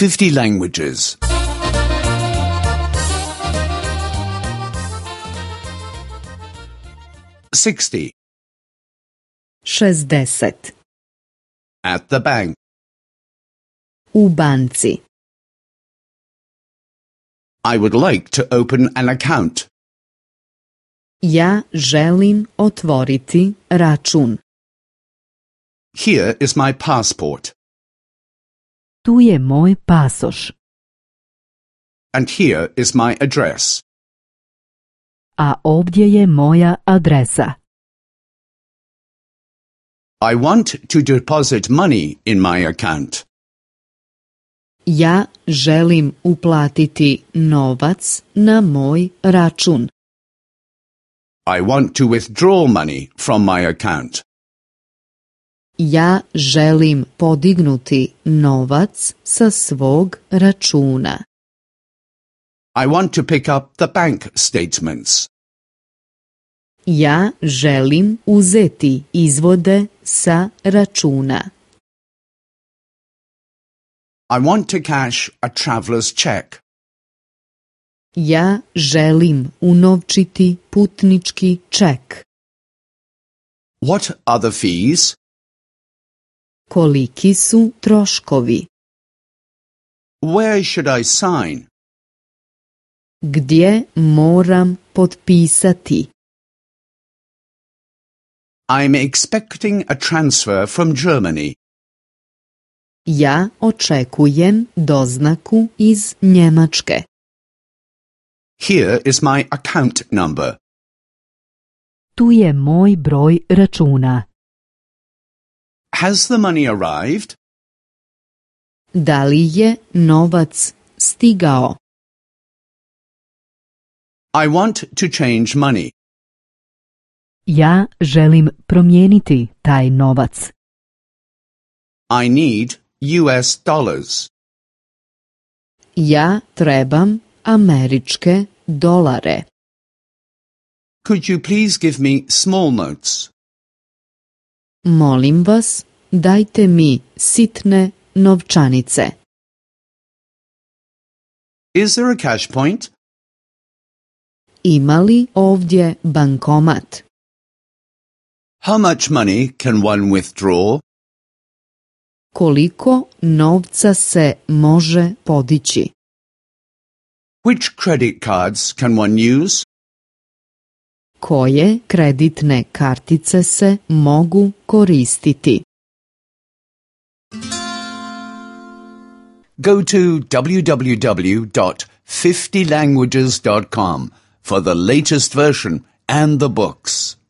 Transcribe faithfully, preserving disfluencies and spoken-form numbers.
fifty languages. sixty. šezdeset. At the bank. U banci. I would like to open an account. Ja želim otvoriti račun. Here is my passport. Tu je moj pasoš. And here is my address. A ovdje je moja adresa. I want to deposit money in my account. Ja želim uplatiti novac na moj račun. I want to withdraw money from my account. Ja želim podignuti novac sa svog računa. I want to pick up the bank statements. Ja želim uzeti izvode sa računa. I want to cash a traveler's check. Ja želim unovčiti putnički ček. What are the fees? Koliki su troškovi? Where should I sign? Gdje moram potpisati? I'm expecting a transfer from Germany. Ja očekujem doznaku iz Njemačke. Here is my account number. Tu je moj broj računa. Has the money arrived? Da li je novac stigao? I want to change money. Ja želim promijeniti taj novac. I need U S dollars. Ja trebam američke dolare. Could you please give me small notes? Molim vas, dajte mi sitne novčanice. Is there a cash point? Ima li ovdje bankomat? How much money can one withdraw? Koliko novca se može podići? Which credit cards can one use? Koje kreditne kartice se mogu koristiti? Go to w w w dot fifty languages dot com for the latest version and the books.